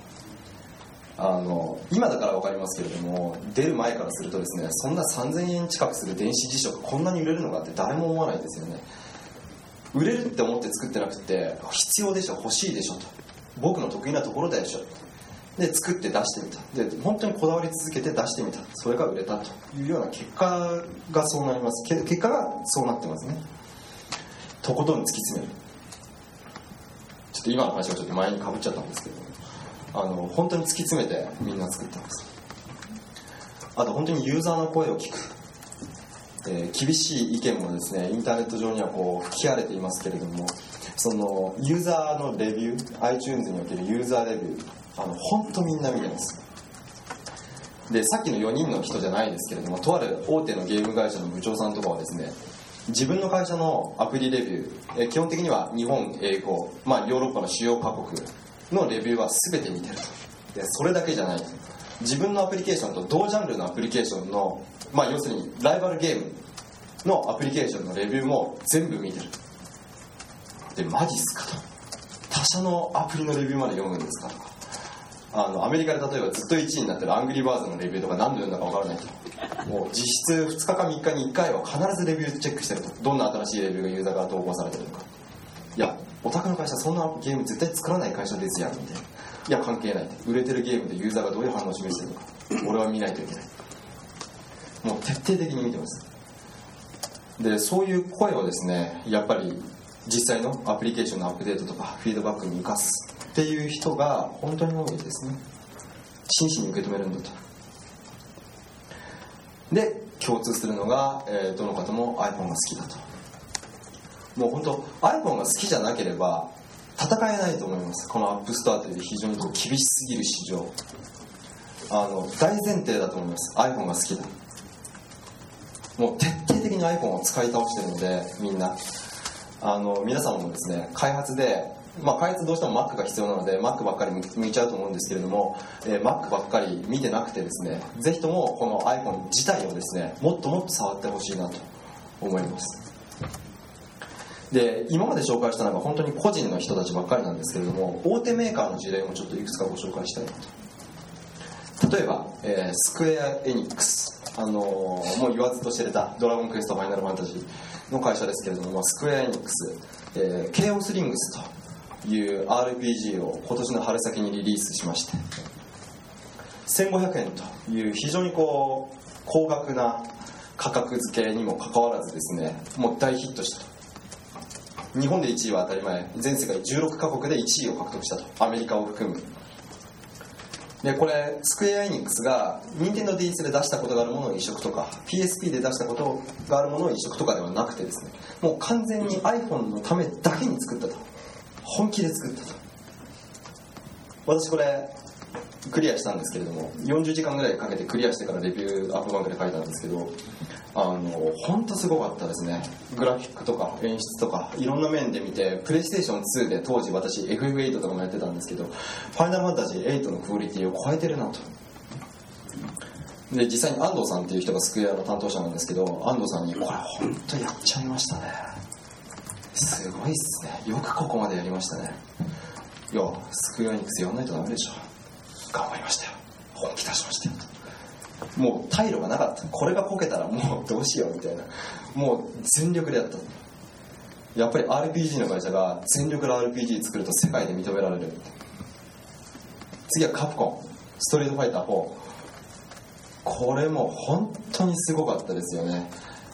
Speaker 1: 今だから分かりますけれども、出る前からするとですね、そんな3000円近くする電子辞書がこんなに売れるのかって誰も思わないですよね。売れるって思って作ってなくて、必要でしょ、欲しいでしょと、僕の得意なところでしょで作って出してみた。で本当にこだわり続けて出してみた。それが売れたというような結果がそうなります。結果がそうなってますね。とことん突き詰める。ちょっと今の話はちょっと前にかぶっちゃったんですけど、本当に突き詰めてみんな作ってます。あと本当にユーザーの声を聞く、厳しい意見もですね、インターネット上には吹き荒れていますけれども、そのユーザーのレビュー、 iTunes におけるユーザーレビュー、本当みんな見てます。でさっきの4人の人じゃないですけれども、とある大手のゲーム会社の部長さんとかはですね、自分の会社のアプリレビュー、基本的には日本、英語、ヨーロッパの主要カ国のレビューは全て見てると。でそれだけじゃないと、自分のアプリケーションと同ジャンルのアプリケーションの、要するにライバルゲームのアプリケーションのレビューも全部見てる。でマジっすかと、他社のアプリのレビューまで読むんですかとか、アメリカで例えばずっと1位になってるアングリーバーズのレビューとか何度読んだか分からないと、もう実質2日か3日に1回は必ずレビューチェックしてると。どんな新しいレビューがユーザーから投稿されてるのか。いやお宅の会社そんなゲーム絶対作らない会社ですやんみたいな。いや関係ない、売れてるゲームでユーザーがどういう反応を示してるのか俺は見ないといけない。もう徹底的に見てます。でそういう声をですね、やっぱり実際のアプリケーションのアップデートとかフィードバックに生かすっていう人が本当に多いですね。真摯に受け止めるんだと。で共通するのが、どの方も iPhone が好きだと。もう本当 iPhone が好きじゃなければ戦えないと思います。このアップストアという非常に厳しすぎる市場、大前提だと思います。 iPhone が好きだ。もう徹底的に iPhone を使い倒してるので、みんな皆様もですね、開発で、開発どうしても Mac が必要なので Mac ばっかり向いちゃうと思うんですけれども、Mac ばっかり見てなくてですね、ぜひともこの iPhone 自体をですね、もっともっと触ってほしいなと思います。で今まで紹介したのが本当に個人の人たちばっかりなんですけれども、大手メーカーの事例もちょっといくつかご紹介したいなと。例えば、スクエア・エニックス、もう言わずと知れたドラゴンクエストファイナルファンタジーの会社ですけれども、スクエア・エニックス、ケイオスリングスという RPG を今年の春先にリリースしまして、1500円という非常に高額な価格付けにもかかわらずですね、もう大ヒットしたと。日本で1位は当たり前、全世界16カ国で1位を獲得したと、アメリカを含む。でこれスクエアエニックスが NintendoDS で出したことがあるものを移植とか PSP で出したことがあるものを移植とかではなくてですね、もう完全に iPhone のためだけに作ったと、本気で作ったと。私これクリアしたんですけれども、40時間ぐらいかけてクリアしてからレビューアップバンクで書いたんですけど、本当すごかったですね。グラフィックとか演出とかいろんな面で見て、プレイステーション2で当時私 FF8 とかもやってたんですけど、ファイナルファンタジー8のクオリティを超えてるなと。で実際に安藤さんっていう人がスクエアの担当者なんですけど、安藤さんにこれ本当やっちゃいましたね、すごいっすね、よくここまでやりましたね。いやスクエアエニックスやんないとダメでしょ、頑張りましたよ、本気出しましたよ。もう退路がなかった。これがこけたらもうどうしようみたいな、もう全力でやった。やっぱり RPG の会社が全力で RPG 作ると世界で認められる。次はカプコン、ストリートファイター4。これも本当にすごかったですよね。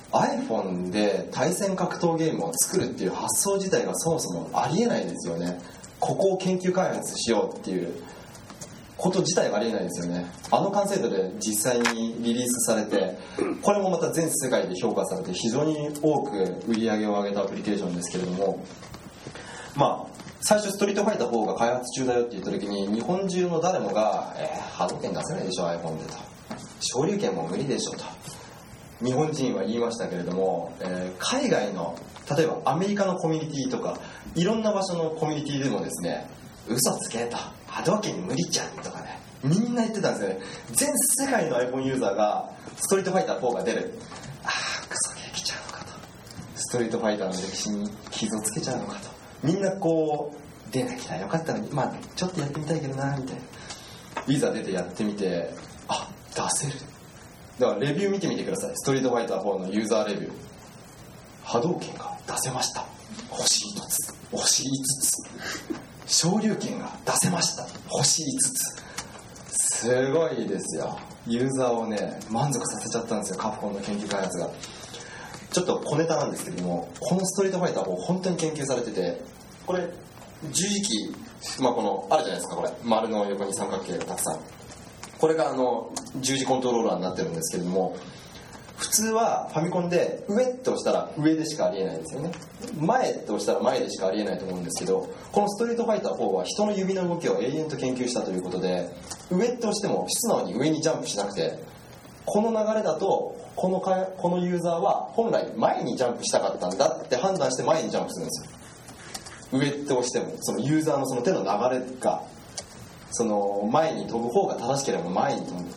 Speaker 1: iPhone で対戦格闘ゲームを作るっていう発想自体がそもそもありえないですよね。ここを研究開発しようっていうこと自体がありえないですよね。完成度で実際にリリースされて、これもまた全世界で評価されて非常に多く売り上げを上げたアプリケーションですけれども、最初ストリートファイター4が開発中だよって言った時に日本中の誰もが波動拳出せないでしょ iPhone でと、昇竜拳も無理でしょと日本人は言いましたけれども、海外の例えばアメリカのコミュニティとかいろんな場所のコミュニティでもですね、嘘つけと、波動拳無理じゃんとかね、みんな言ってたんですよね。全世界の iPhone ユーザーがストリートファイター4が出る、クソゲー来ちゃうのかと、ストリートファイターの歴史に傷をつけちゃうのかと、みんな出なきゃよかったのに、ちょっとやってみたいけどなみたいな。いざ出てやってみて、出せる。だからレビュー見てみてください。ストリートファイター4のユーザーレビュー、波動拳が出せました、星1つ、星5つ、昇竜拳が出せました、星5つ。すごいですよ。ユーザーをね満足させちゃったんですよ、カプコンの研究開発が。ちょっと小ネタなんですけれども、このストリートファイターを本当に研究されてて、これ十字キー、このあるじゃないですか、これ丸の横に三角形がたくさん、これが十字コントローラーになってるんですけれども、普通はファミコンで上って押したら上でしかありえないんですよね。前って押したら前でしかありえないと思うんですけど、このストリートファイター4は人の指の動きを永遠と研究したということで、上って押しても素直に上にジャンプしなくて、この流れだとこのユーザーは本来前にジャンプしたかったんだって判断して前にジャンプするんですよ。上って押してもそのユーザーのその手の流れがその前に飛ぶ方が正しければ前に飛ぶ。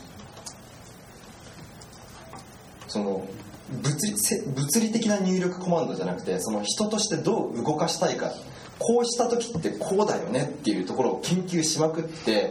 Speaker 1: その物理的な入力コマンドじゃなくて、その人としてどう動かしたいか、こうした時ってこうだよねっていうところを研究しまくって、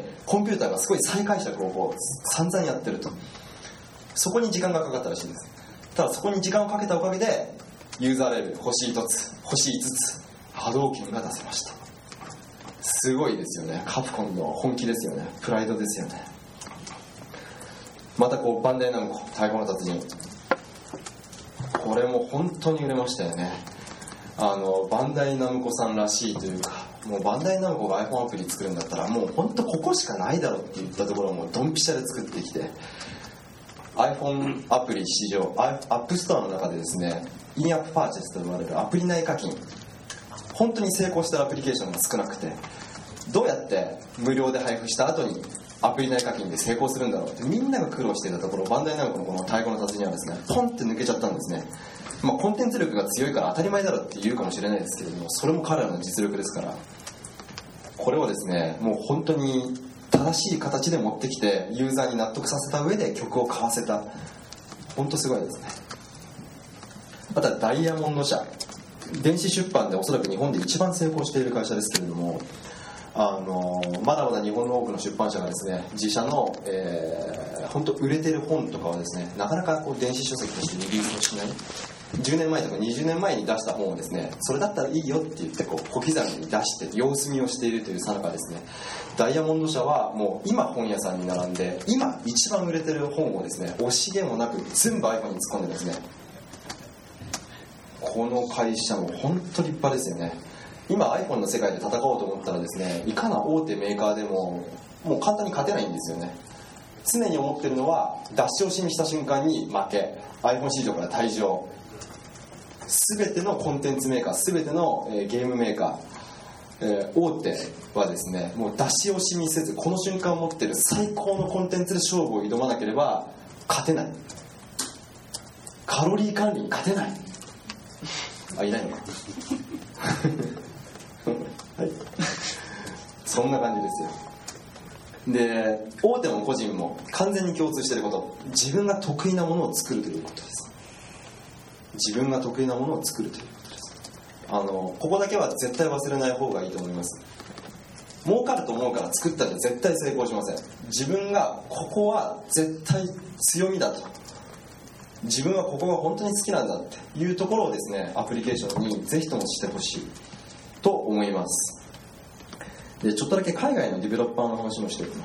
Speaker 1: コンピューターがすごい再解釈を散々やってると。そこに時間がかかったらしいです。ただそこに時間をかけたおかげでユーザーレベル星1つ星5つ波動拳が出せました。すごいですよね。カプコンの本気ですよね。プライドですよね。またバンダイナムコ太鼓の達人、これも本当に売れましたよね。 バンダイナムコさんらしいというか、もうバンダイナムコが iPhone アプリ作るんだったらもう本当ここしかないだろうって言ったところをもうドンピシャで作ってきて、 iPhone アプリ市場、アップストアの中でですね、インアップパーチェスと呼ばれるアプリ内課金、本当に成功してるアプリケーションが少なくて、どうやって無料で配布した後にアプリ内課金で成功するんだろうってみんなが苦労していたところ、バンダイナムコのこの太鼓の達人はですね、ポンって抜けちゃったんですね。コンテンツ力が強いから当たり前だろって言うかもしれないですけれども、それも彼らの実力ですから、これをですね、もう本当に正しい形で持ってきてユーザーに納得させた上で曲を買わせた、本当すごいですね。またダイヤモンド社、電子出版でおそらく日本で一番成功している会社ですけれども、まだまだ日本の多くの出版社がですね、自社の、本当売れてる本とかはですね、なかなかこう電子書籍としてリリースをしない、10年前とか20年前に出した本をですね、それだったらいいよって言ってこう小刻みに出して様子見をしているというさなかですね、ダイヤモンド社はもう今本屋さんに並んで今一番売れてる本をですね、惜しげもなく全部 iPhone に突っ込んでですね、この会社も本当立派ですよね。今 iPhone の世界で戦おうと思ったらですね、いかな大手メーカーでももう簡単に勝てないんですよね。常に思ってるのは出し惜しみした瞬間に負け、 iPhone 市場から退場。全てのコンテンツメーカー、全てのゲームメーカー、大手はですね、もう出し惜しみせずこの瞬間を持ってる最高のコンテンツで勝負を挑まなければ勝てない。カロリー管理に勝てない。あ、いないのかはい、そんな感じですよ。で、大手も個人も完全に共通していること、自分が得意なものを作るということです。自分が得意なものを作るということです。ここだけは絶対忘れない方がいいと思います。儲かると思うから作ったら絶対成功しません。自分がここは絶対強みだと、自分はここが本当に好きなんだっていうところをですね、アプリケーションにぜひともしてほしいと思います。で、ちょっとだけ海外のディベロッパーの話もしておきます。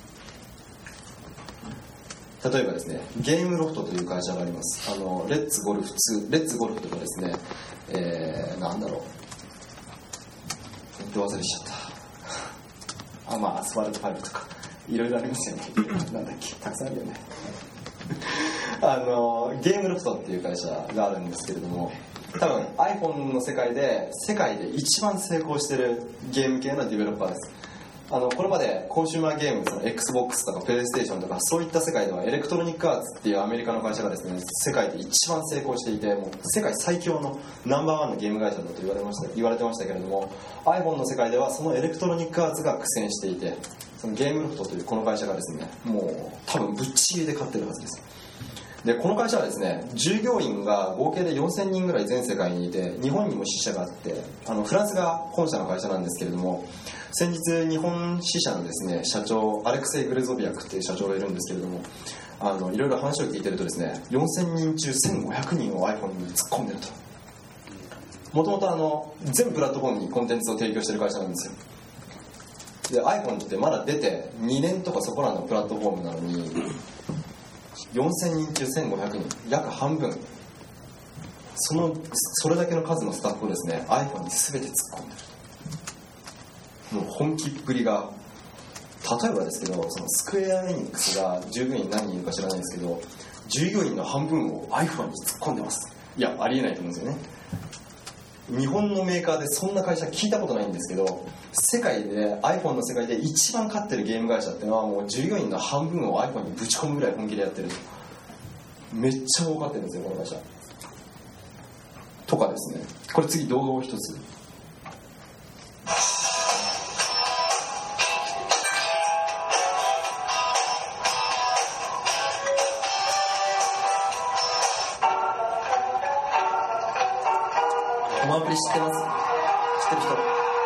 Speaker 1: 例えばですね、ゲームロフトという会社があります。レッツゴルフとかですね、なんだろう、忘れしちゃったアスファルト5とかいろいろありますよねなんだっけ、たくさんあるよねゲームロフトっていう会社があるんですけれども、多分 iPhone の世界で一番成功してるゲーム系のディベロッパーです。これまでコンシューマーゲーム、その XBOX とかプレイステーションとかそういった世界ではエレクトロニックアーツっていうアメリカの会社がですね、世界で一番成功していて、もう世界最強のナンバーワンのゲーム会社だと言われてましたけれども、 iPhone の世界ではそのエレクトロニックアーツが苦戦していて、そのゲームロフトというこの会社がですね、もう多分ぶっちぎりで勝ってるはずです。で、この会社はですね、従業員が合計で4000人ぐらい全世界にいて、日本にも支社があって、フランスが本社の会社なんですけれども、先日日本支社のですね、社長アレクセイ・グレゾビアクっていう社長がいるんですけれども、いろいろ話を聞いてるとですね、4000人中1500人を iPhone に突っ込んでると。もともと全プラットフォームにコンテンツを提供してる会社なんですよ。で、 iPhone ってまだ出て2年とかそこらのプラットフォームなのに、4000人中1500人、約半分、それだけの数のスタッフをですね iPhone に全て突っ込んでる。もう本気っぷりが、例えばですけど、そのスクエアエニックスが従業員何人いるか知らないんですけど、従業員の半分を iPhone に突っ込んでます。いや、ありえないと思うんですよね。日本のメーカーでそんな会社聞いたことないんですけど、世界で iPhone の世界で一番勝ってるゲーム会社っていうのはもう従業員の半分を iPhone にぶち込むぐらい本気でやってると。めっちゃ儲かってるんですよ、この会社とかですね。これ次動画を一つ。このアプリ知ってます？知ってる人？あ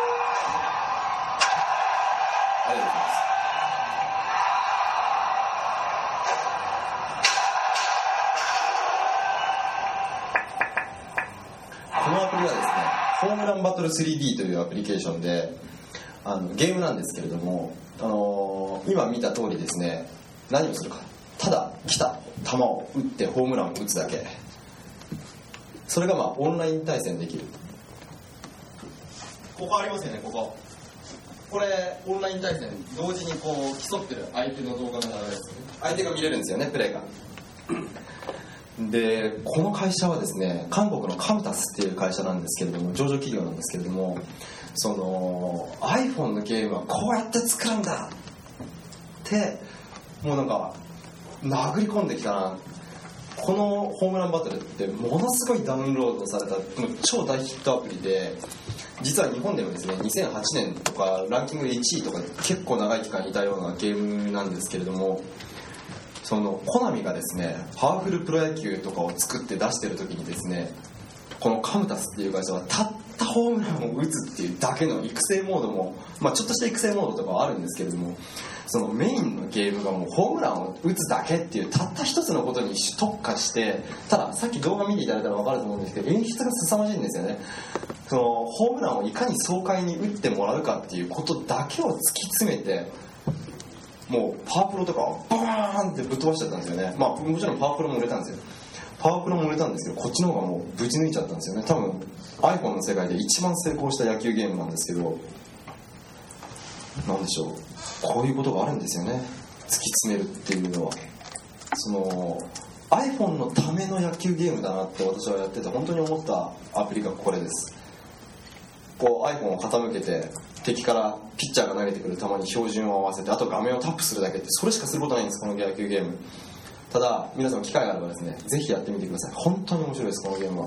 Speaker 1: りがとうございます。このアプリはですね、ホームランバトル 3D というアプリケーションで、ゲームなんですけれども、今見た通りですね、何をするか、ただ来た球を打ってホームランを打つだけ。それがオンライン対戦できる。 ここありますよね、これオンライン対戦同時にこう競ってる相手の動画の流れですね。相手が見れるんですよね、プレイが。でこの会社はですね、韓国のカムタスっていう会社なんですけれども、上場企業なんですけれども、その iPhone のゲームはこうやって作るんだってもうなんか殴り込んできたな。このホームランバトルってものすごいダウンロードされた超大ヒットアプリで、実は日本でもですね2008年とかランキング1位とか結構長い期間いたようなゲームなんですけれども、そのコナミがですねパワフルプロ野球とかを作って出してる時にですね、このカムタスっていう会社はたったホームランを打つっていうだけの育成モードも、ちょっとした育成モードとかはあるんですけれども、そのメインのゲームがもうホームランを打つだけっていうたった一つのことに特化して、たださっき動画見ていただいたら分かると思うんですけど、演出が凄まじいんですよね。そのホームランをいかに爽快に打ってもらうかっていうことだけを突き詰めて、もうパワープロとかをバーンってぶっ飛ばしちゃったんですよね。もちろんパワープロも売れたんですよ。パワープロも売れたんですけど、こっちの方がもうぶち抜いちゃったんですよね。多分 iPhone の世界で一番成功した野球ゲームなんですけど、なんでしょう、こういうことがあるんですよね、突き詰めるっていうのは。その iPhone のための野球ゲームだなって私はやってて本当に思ったアプリがこれです。こう iPhone を傾けて敵からピッチャーが投げてくる球に標準を合わせて、あと画面をタップするだけって、それしかすることないんです、この野球ゲーム。ただ皆さん機会があればですね、ぜひやってみてください。本当に面白いです、このゲームは。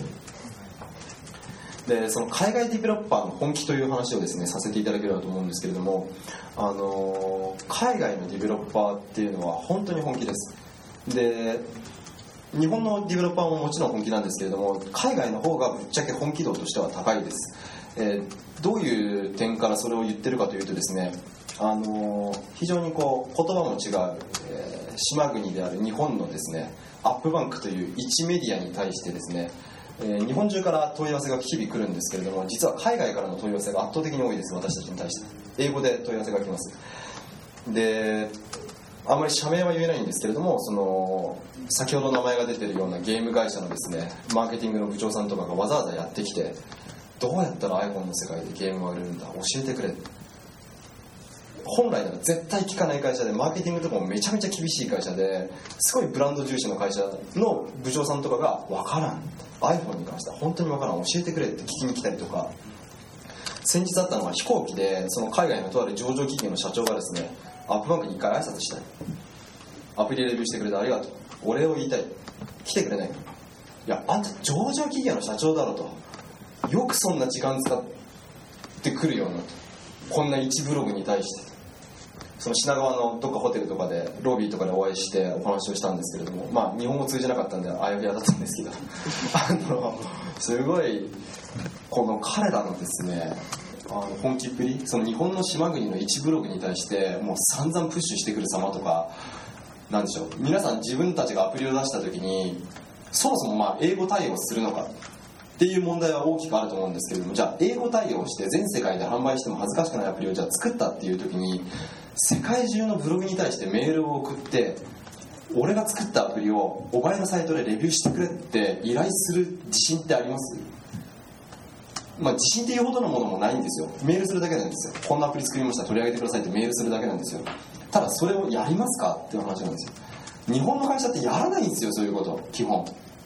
Speaker 1: でその海外ディベロッパーの本気という話をですねさせていただければと思うんですけれども、海外のディベロッパーっていうのは本当に本気です。で日本のディベロッパーももちろん本気なんですけれども、海外の方がぶっちゃけ本気度としては高いです。どういう点からそれを言ってるかというとですね、非常にこう言葉も違う、島国である日本のですねアップバンクという一メディアに対してですね、日本中から問い合わせが日々来るんですけれども、実は海外からの問い合わせが圧倒的に多いです。私たちに対して英語で問い合わせが来ます。であんまり社名は言えないんですけれども、その先ほど名前が出てるようなゲーム会社のですねマーケティングの部長さんとかがわざわざやってきて、どうやったら iPhone の世界でゲームが売れるんだ、教えてくれ。本来なら絶対聞かない会社で、マーケティングとかもめちゃめちゃ厳しい会社で、すごいブランド重視の会社の部長さんとかが分からん、 iPhone に関しては本当に分からん、教えてくれって聞きに来たりとか。先日あったのは飛行機で、その海外のとある上場企業の社長がですねアップバンクに一回挨拶したい、アプリレビューしてくれてありがとう、お礼を言いたい、来てくれないか。いやあんた上場企業の社長だろと、よくそんな時間使ってくるようなと、こんな1ブログに対して。その品川のどっかホテルとかでロビーとかでお会いしてお話をしたんですけれども、日本語通じなかったんであやふやだったんですけどすごいこの彼らのですね本気っぷり、その日本の島国の1ブログに対してもう散々プッシュしてくる様とか、なんでしょう、皆さん自分たちがアプリを出した時にそもそも英語対応するのかっていう問題は大きくあると思うんですけれども、じゃあ英語対応して全世界で販売しても恥ずかしくないアプリをじゃあ作ったっていう時に、世界中のブログに対してメールを送って、俺が作ったアプリをお前のサイトでレビューしてくれって依頼する自信ってあります？自信っていうほどのものもないんですよ。メールするだけなんですよ。こんなアプリ作りました、取り上げてくださいってメールするだけなんですよ。ただそれをやりますかっていう話なんですよ。日本の会社ってやらないんですよ、そういうこと基本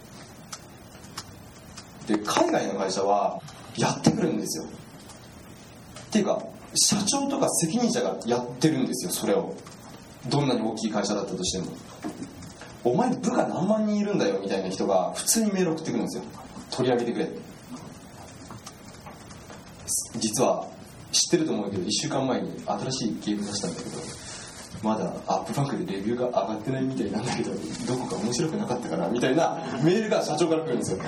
Speaker 1: で。海外の会社はやってくるんですよ。っていうか社長とか責任者がやってるんですよ、それを。どんなに大きい会社だったとしても。お前部下何万人いるんだよみたいな人が普通にメール送ってくるんですよ、取り上げてくれ。実は知ってると思うけど、1週間前に新しいゲーム出したんだけど、まだアップバンクでレビューが上がってないみたいなんだけど、どこか面白くなかったかなみたいなメールが社長から来るんですよ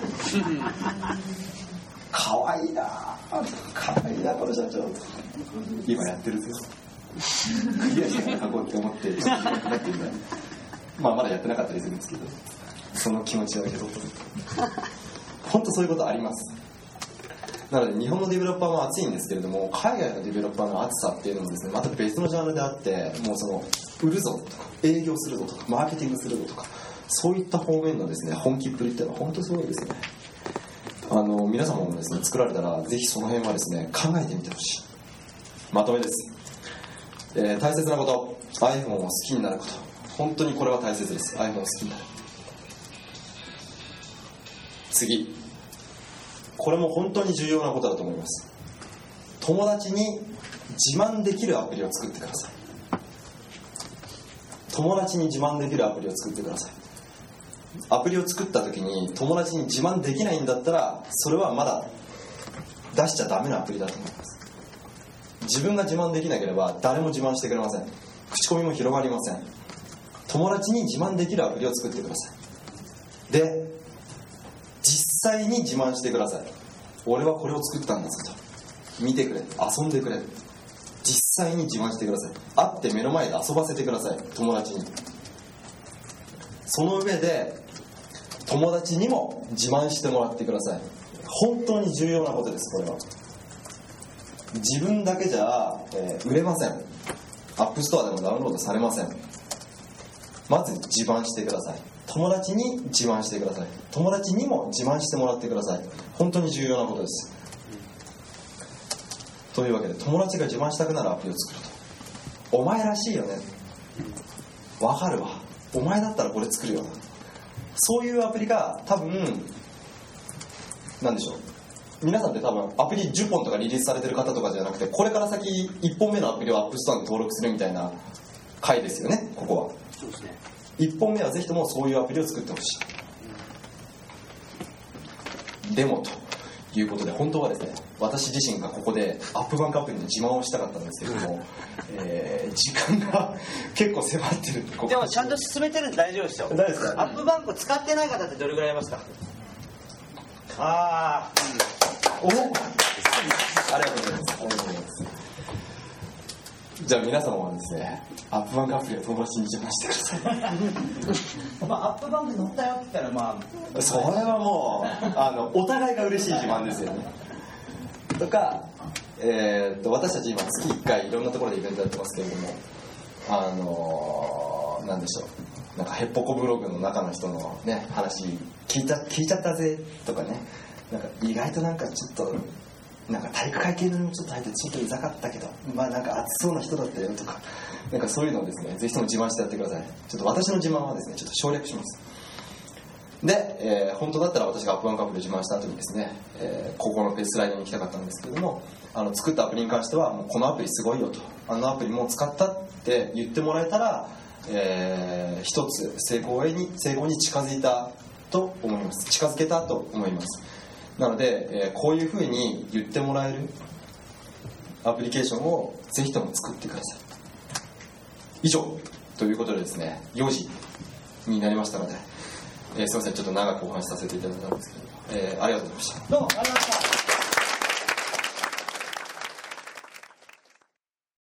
Speaker 1: かわいいなこの社長、今やってるぜクリアして書こうって思ってやってるんだ。まだやってなかったりするんですけど、その気持ちはけど本当そういうことあります。なので日本のディベロッパーも熱いんですけれども、海外のディベロッパーの熱さっていうのもですね、また別のジャンルであって、もうその売るぞとか営業するぞとかマーケティングするぞとか、そういった方面のですね本気っぷりっていうのは本当すごいですね。 皆様もですね作られたらぜひその辺はですね考えてみてほしい。まとめです。大切なこと、 iPhone を好きになること。本当にこれは大切です。 iPhone を好きになる。次、これも本当に重要なことだと思います。友達に自慢できるアプリを作ってください。友達に自慢できるアプリを作ってください。アプリを作った時に友達に自慢できないんだったら、それはまだ出しちゃダメなアプリだと思います。自分が自慢できなければ誰も自慢してくれません。口コミも広がりません。友達に自慢できるアプリを作ってください。で、実際に自慢してください。俺はこれを作ったんだぞと。見てくれ、遊んでくれ。実際に自慢してください。会って目の前で遊ばせてください、友達に。その上で友達にも自慢してもらってください。本当に重要なことです。これは自分だけじゃ、売れません。アップストアでもダウンロードされません。まず自慢してください。友達に自慢してください。友達にも自慢してもらってください。本当に重要なことです。というわけで、友達が自慢したくなるアプリを作ると。お前らしいよね、わかるわ、お前だったらこれ作るよな。そういうアプリが多分なんでしょう、皆さんって多分アプリ10本とかリリースされてる方とかじゃなくて、これから先1本目のアプリをアップストアに登録するみたいな回ですよね、ここは。
Speaker 3: そうですね。
Speaker 1: 1本目はぜひともそういうアプリを作ってほしい。でもということで、本当はですね、私自身がここでアップバンクアプリの自慢をしたかったんですけれども、時間が結構迫ってる。
Speaker 3: でもちゃんと進めてるんで大丈夫ですよ。
Speaker 1: 大丈夫ですか？
Speaker 3: アップバンク使ってない方ってどれぐらいいますか？
Speaker 1: お、ありがとうございます。ありがとうございます。じゃあ皆様はですね、アップバンクアプリを友達に自慢してください。
Speaker 3: アップバンク乗ったよって言ったら
Speaker 1: それはもうお互いが嬉しい自慢ですよね。とか、私たち今月1回いろんなところでイベントやってますけれども、なんでしょう、なんかヘッポコブログの中の人のね話聞いちゃったぜとかね、なんか意外となんかちょっとなんか体育会系のもちょっと入ってちょっとうざかったけど、まあなんか熱そうな人だったよとか、なんかそういうのをですね、ぜひとも自慢してやってください。ちょっと私の自慢はですね、ちょっと省略します。で、本当だったら私がアップバンクアプリを自慢した後にですね、ここのペースライドに行きたかったんですけれども、作ったアプリに関してはもうこのアプリすごいよと、あのアプリもう使ったって言ってもらえたら、一つ成功に近づいたと思います。近づけたと思います。なので、こういうふうに言ってもらえるアプリケーションをぜひとも作ってください。以上ということでですね、4時になりましたので、すいません、ちょっと長くお話しさせていただいたんですけど、ありがとうございました。
Speaker 3: どうもありがとうございました。